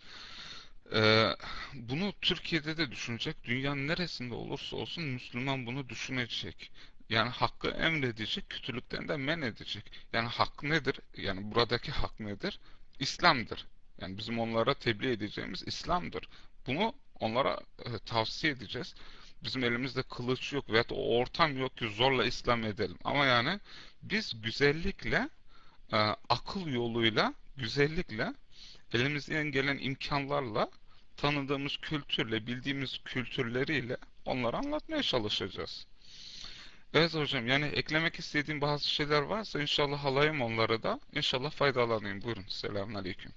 Bunu Türkiye'de de düşünecek. Dünyanın neresinde olursa olsun Müslüman bunu düşünecek. Yani hakkı emredecek, kötülükten de men edecek. Yani hak nedir? Yani buradaki hak nedir? İslam'dır. Yani bizim onlara tebliğ edeceğimiz İslam'dır. Bunu onlara tavsiye edeceğiz. Bizim elimizde kılıç yok veyahut o ortam yok ki zorla İslam edelim. Ama yani biz güzellikle, akıl yoluyla, güzellikle, elimizden gelen imkanlarla, tanıdığımız kültürle, bildiğimiz kültürleriyle onları anlatmaya çalışacağız. Evet hocam, yani eklemek istediğim bazı şeyler varsa inşallah alayım onları da. İnşallah faydalanayım. Buyurun. Selamünaleyküm.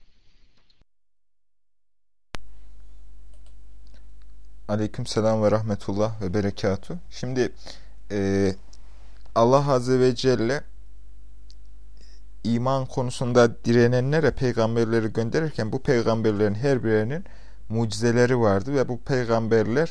Aleykümselam ve rahmetullah ve berekatuhu. Şimdi e, Allah Azze ve Celle iman konusunda direnenlere peygamberleri gönderirken bu peygamberlerin her birinin mucizeleri vardı ve bu peygamberler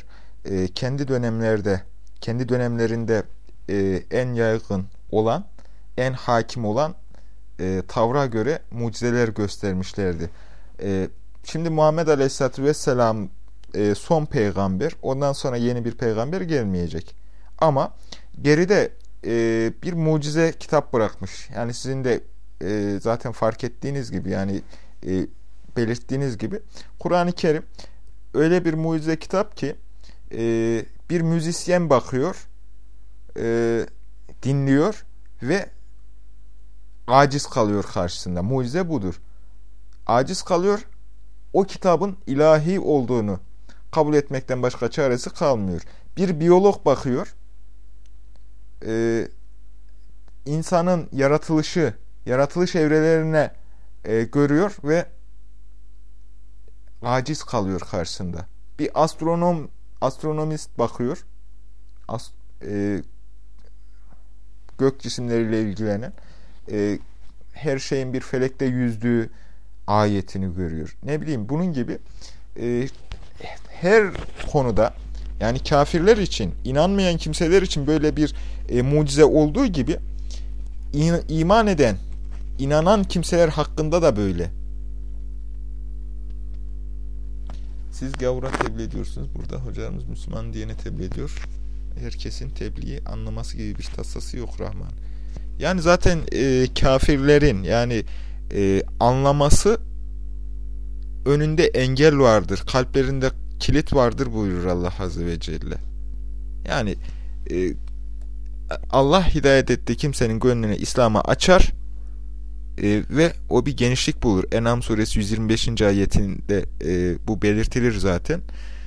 kendi dönemlerinde en yaygın olan, en hakim olan tavra göre mucizeler göstermişlerdi. E, Şimdi Muhammed Aleyhisselatü Vesselam son peygamber. Ondan sonra yeni bir peygamber gelmeyecek. Ama geride bir mucize kitap bırakmış. Yani sizin de zaten fark ettiğiniz gibi yani e, belirttiğiniz gibi Kur'an-ı Kerim öyle bir mucize kitap ki bir müzisyen bakıyor, dinliyor ve aciz kalıyor karşısında. Mucize budur. Aciz kalıyor, o kitabın ilahi olduğunu kabul etmekten başka çaresi kalmıyor. Bir biyolog bakıyor, insanın yaratılış evrelerine görüyor ve aciz kalıyor karşısında. Bir astronomist bakıyor, e, gök cisimleriyle ilgilenen, her şeyin bir felekte yüzdüğü ayetini görüyor. Ne bileyim bunun gibi her konuda yani kafirler için, inanmayan kimseler için böyle bir mucize olduğu gibi iman eden, inanan kimseler hakkında da böyle. Siz gavura tebliğ ediyorsunuz. Burada hocalarımız Müslüman diyene tebliğ ediyor. Herkesin tebliği anlaması gibi bir tasası yok Rahman. Yani zaten kafirlerin yani anlaması önünde engel vardır. Kalplerinde kilit vardır buyurur Allah Azze ve Celle. Yani Allah hidayet ettiği kimsenin gönlünü İslam'a açar ve o bir genişlik bulur. En'am suresi 125. ayetinde bu belirtilir zaten.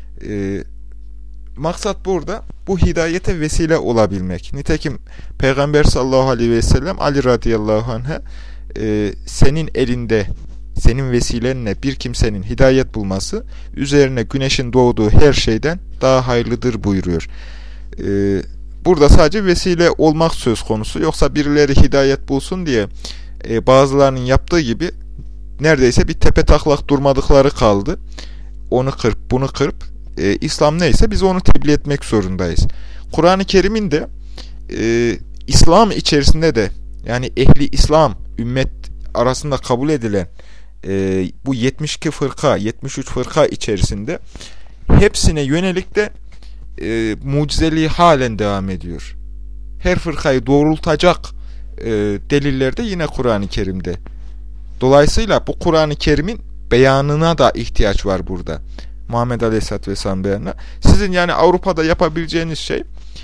Maksat burada bu hidayete vesile olabilmek. Nitekim Peygamber sallallahu aleyhi ve sellem Ali radıyallahu anh'a senin elinde, senin vesilenle bir kimsenin hidayet bulması üzerine güneşin doğduğu her şeyden daha hayırlıdır buyuruyor. Burada sadece vesile olmak söz konusu. Yoksa birileri hidayet bulsun diye bazılarının yaptığı gibi neredeyse bir tepe taklak durmadıkları kaldı. Onu kırp, bunu kırp. İslam neyse biz onu tebliğ etmek zorundayız. Kur'an-ı Kerim'in de İslam içerisinde de, yani ehli İslam ümmet arasında kabul edilen bu 72 fırka, 73 fırka içerisinde hepsine yönelik de mucizeliği halen devam ediyor. Her fırkayı doğrultacak deliller de yine Kur'an-ı Kerim'de. Dolayısıyla bu Kur'an-ı Kerim'in beyanına da ihtiyaç var burada. Muhammed Aleyhisselatü Vesselam beyanına. Sizin yani Avrupa'da yapabileceğiniz şey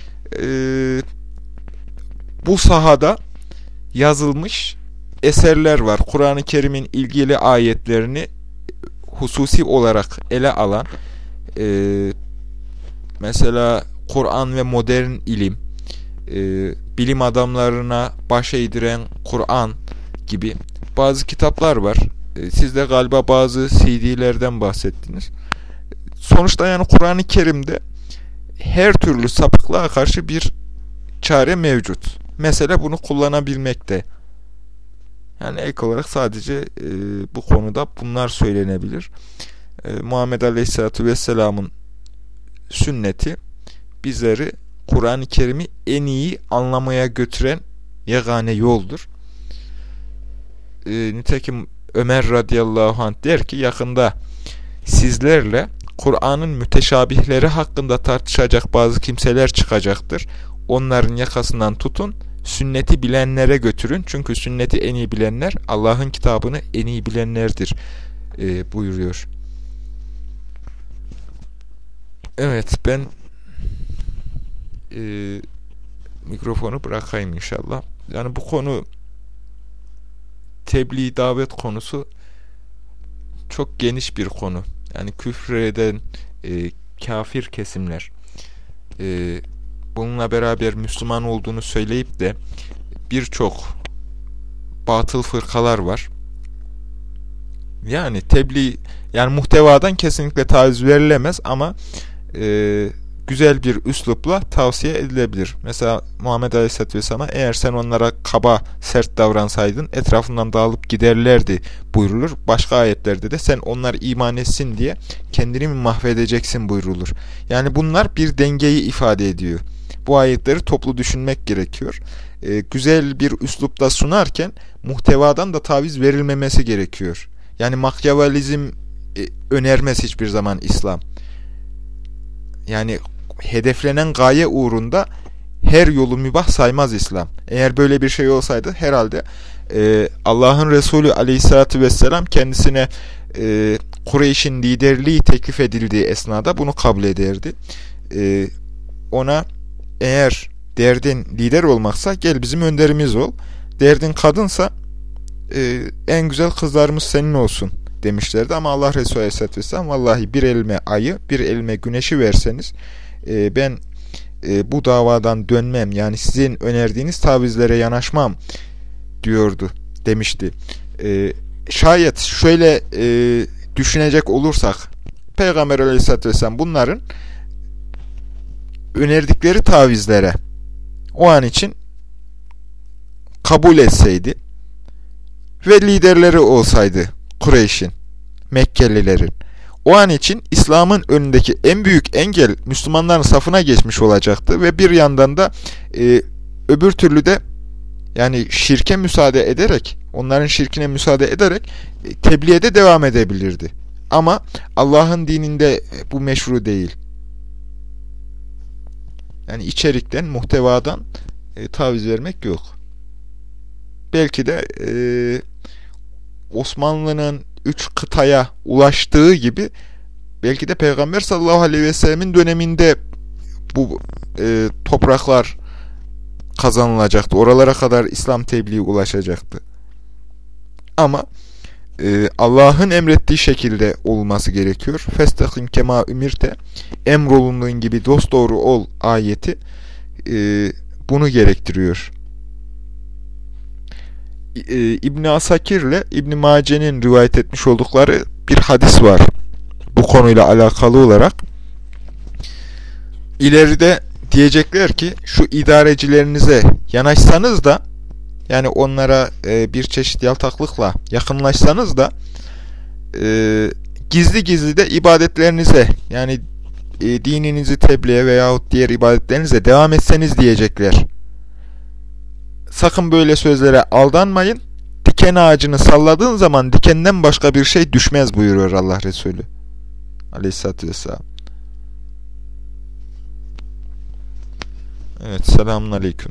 bu sahada yazılmış eserler var. Kur'an-ı Kerim'in ilgili ayetlerini hususi olarak ele alan, mesela Kur'an ve modern ilim, bilim adamlarına baş eğdiren Kur'an gibi bazı kitaplar var. Siz de galiba bazı CD'lerden bahsettiniz. Sonuçta yani Kur'an-ı Kerim'de her türlü sapıklığa karşı bir çare mevcut. Mesele bunu kullanabilmekte. Yani ek olarak sadece bu konuda bunlar söylenebilir. Muhammed Aleyhisselatü Vesselam'ın sünneti bizleri Kur'an-ı Kerim'i en iyi anlamaya götüren yegane yoldur. Nitekim Ömer radıyallahu anh der ki, yakında sizlerle Kur'an'ın müteşabihleri hakkında tartışacak bazı kimseler çıkacaktır. Onların yakasından tutun, sünneti bilenlere götürün. Çünkü sünneti en iyi bilenler Allah'ın kitabını en iyi bilenlerdir buyuruyor. Evet, ben mikrofonu bırakayım inşallah. Yani bu konu, tebliğ, davet konusu çok geniş bir konu. Yani küfreden kafir kesimler, bununla beraber Müslüman olduğunu söyleyip de birçok batıl fırkalar var. Yani tebliğ, yani muhtevadan kesinlikle taviz verilemez ama güzel bir üslupla tavsiye edilebilir. Mesela Muhammed Aleyhisselatü Vesselam'a, eğer sen onlara kaba, sert davransaydın etrafından dağılıp giderlerdi buyrulur. Başka ayetlerde de sen onlar iman etsin diye kendini mi mahvedeceksin buyrulur. Yani bunlar bir dengeyi ifade ediyor. Bu ayetleri toplu düşünmek gerekiyor. Güzel bir üslupla sunarken muhtevadan da taviz verilmemesi gerekiyor. Yani makyavelizm önermez hiçbir zaman İslam. Yani hedeflenen gaye uğrunda her yolu mübah saymaz İslam. Eğer böyle bir şey olsaydı herhalde Allah'ın Resulü Aleyhisselatü Vesselam kendisine Kureyş'in liderliği teklif edildiği esnada bunu kabul ederdi. Ona, eğer derdin lider olmaksa gel bizim önderimiz ol. Derdin kadınsa en güzel kızlarımız senin olsun demişlerdi. Ama Allah Resulü Aleyhisselatü Vesselam, vallahi bir elime ayı, bir elime güneşi verseniz ben bu davadan dönmem, yani sizin önerdiğiniz tavizlere yanaşmam diyordu, demişti. Şayet şöyle düşünecek olursak, Peygamber Aleyhisselatü Vesselam bunların önerdikleri tavizlere o an için kabul etseydi ve liderleri olsaydı Kureyş'in, Mekkelilerin, o an için İslam'ın önündeki en büyük engel Müslümanların safına geçmiş olacaktı ve bir yandan da öbür türlü de, yani şirke müsaade ederek, onların şirkine müsaade ederek tebliğe de devam edebilirdi. Ama Allah'ın dininde bu meşru değil. Yani içerikten, muhtevadan taviz vermek yok. Belki de Osmanlı'nın 3 kıtaya ulaştığı gibi belki de Peygamber sallallahu aleyhi ve sellemin döneminde bu topraklar kazanılacaktı. Oralara kadar İslam tebliği ulaşacaktı. Ama Allah'ın emrettiği şekilde olması gerekiyor. Festakim kema ümirte, emrolunduğun gibi dosdoğru ol ayeti bunu gerektiriyor. İbn-i Asakir ile İbn-i Mace'nin rivayet etmiş oldukları bir hadis var bu konuyla alakalı olarak. İleride diyecekler ki, şu idarecilerinize yanaşsanız da Yani onlara bir çeşit yaltaklıkla yakınlaşsanız da gizli gizli de ibadetlerinize, yani dininizi tebliğe veyahut diğer ibadetlerinize devam etseniz diyecekler. Sakın böyle sözlere aldanmayın. Diken ağacını salladığın zaman dikenden başka bir şey düşmez buyuruyor Allah Resulü Aleyhisselatü Vesselam. Evet, selamun aleyküm.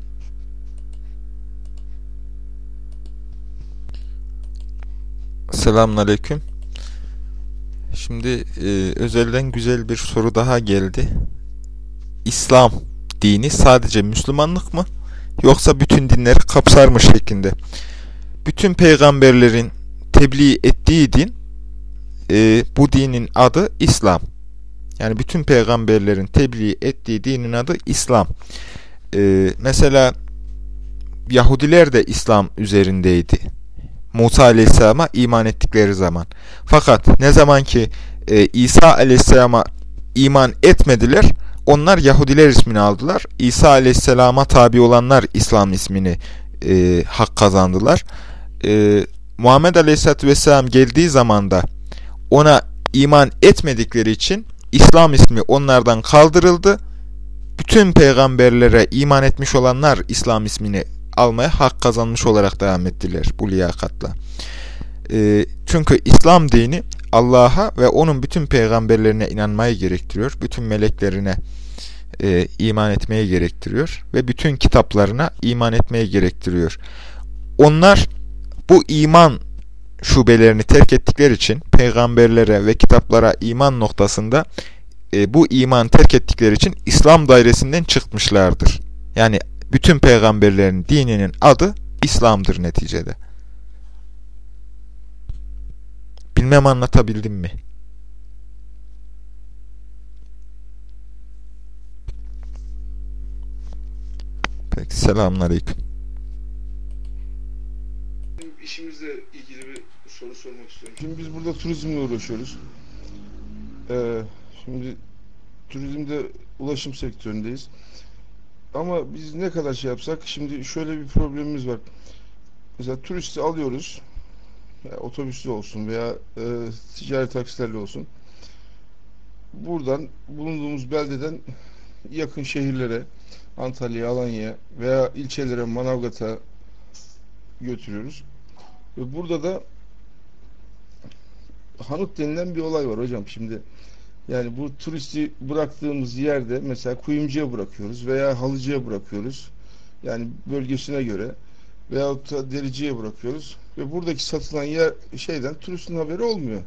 Selamun aleyküm. Şimdi özelden güzel bir soru daha geldi. İslam dini sadece Müslümanlık mı? Yoksa bütün dinleri kapsar mı şeklinde. Bütün peygamberlerin tebliğ ettiği din, bu dinin adı İslam. Yani bütün peygamberlerin tebliğ ettiği dinin adı İslam. Mesela Yahudiler de İslam üzerindeydi. Musa Aleyhisselam'a iman ettikleri zaman. Fakat ne zaman ki İsa Aleyhisselam'a iman etmediler, onlar Yahudiler ismini aldılar. İsa Aleyhisselam'a tabi olanlar İslam ismini hak kazandılar. Muhammed Aleyhisselatü Vesselam geldiği zaman da ona iman etmedikleri için İslam ismi onlardan kaldırıldı. Bütün peygamberlere iman etmiş olanlar İslam ismini almaya hak kazanmış olarak devam ettiler bu liyakatla. Çünkü İslam dini Allah'a ve onun bütün peygamberlerine inanmayı gerektiriyor. Bütün meleklerine iman etmeyi gerektiriyor. Ve bütün kitaplarına iman etmeyi gerektiriyor. Onlar bu iman şubelerini terk ettikleri için peygamberlere ve kitaplara iman noktasında bu iman terk ettikleri için İslam dairesinden çıkmışlardır. Yani bütün peygamberlerin dininin adı İslam'dır neticede. Bilmem anlatabildim mi? Peki, selamünaleyküm. İşimizle ilgili bir soru sormak istiyorum. Şimdi biz burada turizmle uğraşıyoruz. Şimdi turizmde ulaşım sektöründeyiz. Ama biz ne kadar şey yapsak, şimdi şöyle bir problemimiz var. Mesela turisti alıyoruz, otobüsle olsun veya ticari taksilerle olsun. Buradan bulunduğumuz beldeden yakın şehirlere, Antalya'ya, Alanya'ya veya ilçelere, Manavgat'a götürüyoruz. Ve burada da hanut denilen bir olay var hocam. Şimdi yani bu turisti bıraktığımız yerde mesela kuyumcuya bırakıyoruz veya halıcıya bırakıyoruz. Yani bölgesine göre veyahut da dericiye bırakıyoruz. Ve buradaki satılan yer şeyden turistin haberi olmuyor.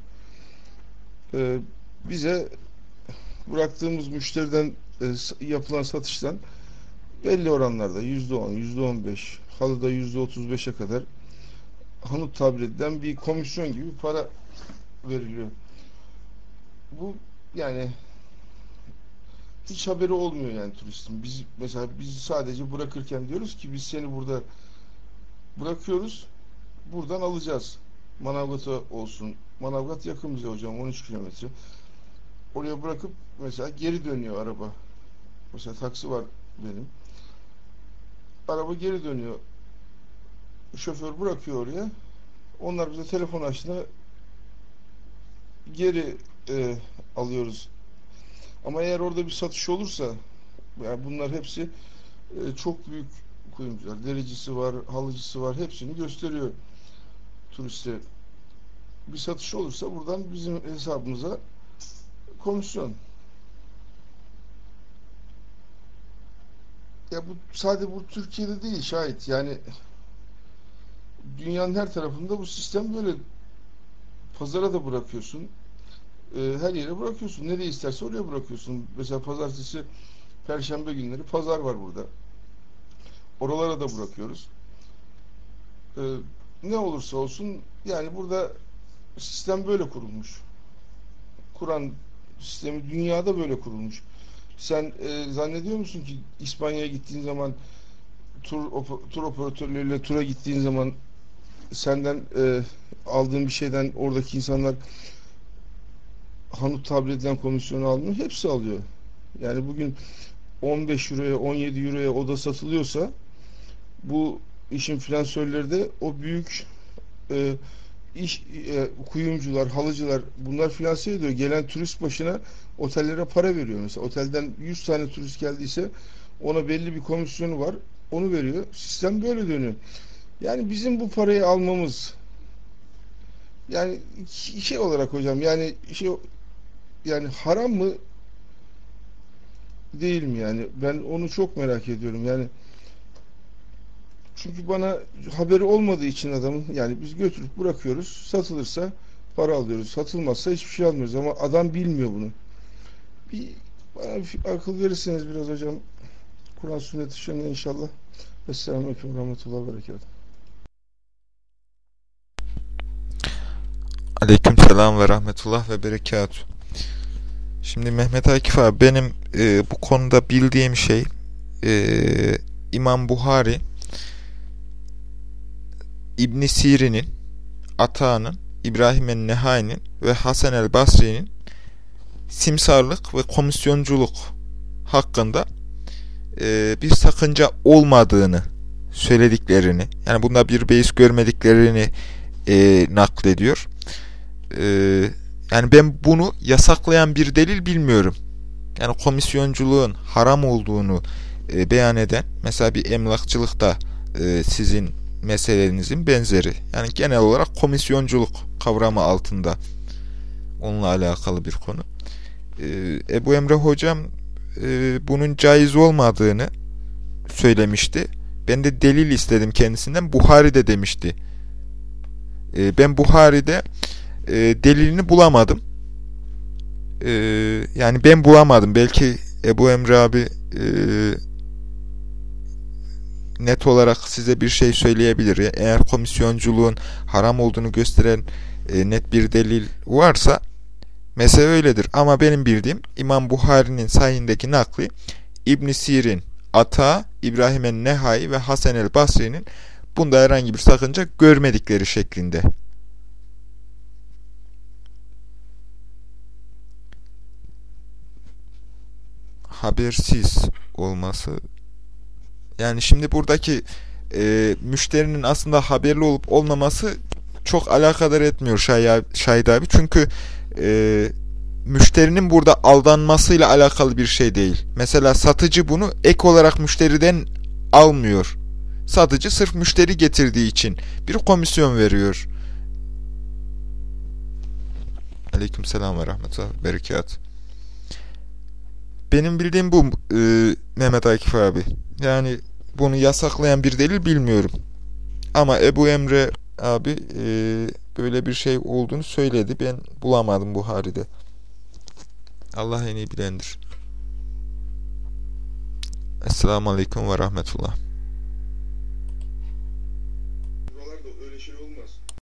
Bize bıraktığımız müşteriden yapılan satıştan belli oranlarda %10, %15, halıda %35'e kadar hanut tabir edilen bir komisyon gibi para veriliyor. Bu yani hiç haberi olmuyor yani turistin. Biz mesela sadece bırakırken diyoruz ki biz seni burada bırakıyoruz. Buradan alacağız. Manavgat'a olsun. Manavgat yakın bize hocam, 13 kilometre. Oraya bırakıp mesela geri dönüyor araba. Mesela taksi var benim. Araba geri dönüyor. Şoför bırakıyor oraya. Onlar bize telefon açtığında geri alıyoruz. Ama eğer orada bir satış olursa, yani bunlar hepsi çok büyük kuyumcular. Dericisi var, halıcısı var. Hepsini gösteriyor turiste. Bir satış olursa buradan bizim hesabımıza komisyon. Ya bu sadece bu Türkiye'de değil şayet. Yani dünyanın her tarafında bu sistem böyle. Pazara da bırakıyorsun. Her yere bırakıyorsun. Nereye isterse oraya bırakıyorsun. Mesela pazartesi, perşembe günleri pazar var burada. Oralara da bırakıyoruz. Ne olursa olsun yani burada sistem böyle kurulmuş. Kur'an sistemi dünyada böyle kurulmuş. Sen zannediyor musun ki İspanya'ya gittiğin zaman tur operatörleriyle tura gittiğin zaman senden aldığın bir şeyden oradaki insanlar hanut tabir edilen komisyonu almıyor. Hepsi alıyor. Yani bugün 15 euroya 17 euroya oda satılıyorsa bu işin finansörleri de o büyük e, kuyumcular, halıcılar, bunlar finanse ediyor. Gelen turist başına otellere para veriyor mesela. Otelden 100 tane turist geldiyse ona belli bir komisyonu var. Onu veriyor. Sistem böyle dönüyor. Yani bizim bu parayı almamız, yani şey olarak hocam, yani yani haram mı değil mi yani? Ben onu çok merak ediyorum. Yani çünkü bana haberi olmadığı için adamın, yani biz götürüp bırakıyoruz. Satılırsa para alıyoruz. Satılmazsa hiçbir şey almıyoruz ama adam bilmiyor bunu. Bir bana bir akıl verirseniz biraz hocam, Kur'an sünnet ışığında inşallah. Esselamu Aleyküm ve Rahmetullah ve Berekatuhu. Aleykümselam ve rahmetullah ve berekatuhu. Şimdi Mehmet Akif abi, benim bu konuda bildiğim şey, İmam Buhari İbn Sirin'in, Ata'nın, İbrahim el-Nehai'nin ve Hasan el-Basri'nin simsarlık ve komisyonculuk hakkında bir sakınca olmadığını söylediklerini, yani bunda bir beis görmediklerini naklediyor. E, Yani ben bunu yasaklayan bir delil bilmiyorum. Yani komisyonculuğun haram olduğunu beyan eden, mesela bir emlakçılıkta sizin meselenizin benzeri. Yani genel olarak komisyonculuk kavramı altında onunla alakalı bir konu. Ebu Emre hocam bunun caiz olmadığını söylemişti. Ben de delil istedim kendisinden. Buhari'de demişti. Ben Buhari'de delilini bulamadım. Yani ben bulamadım. Belki Ebu Emre abi net olarak size bir şey söyleyebilir. Eğer komisyonculuğun haram olduğunu gösteren net bir delil varsa mesele öyledir. Ama benim bildiğim İmam Buhari'nin sahihindeki nakli İbn Sirin, Ata, İbrahim el-Nehai ve Hasan el-Basri'nin bunda herhangi bir sakınca görmedikleri şeklinde. Habersiz olması. Yani şimdi buradaki müşterinin aslında haberli olup olmaması çok alakadar etmiyor Şahit abi. Çünkü müşterinin burada aldanmasıyla alakalı bir şey değil. Mesela satıcı bunu ek olarak müşteriden almıyor. Satıcı sırf müşteri getirdiği için bir komisyon veriyor. Aleykümselam ve rahmetullah ve berekat. Benim bildiğim bu Mehmet Akif abi. Yani bunu yasaklayan bir delil bilmiyorum. Ama Ebu Emre abi böyle bir şey olduğunu söyledi. Ben bulamadım Buhari'de. Allah en iyi bilendir. Esselamu Aleyküm ve Rahmetullah.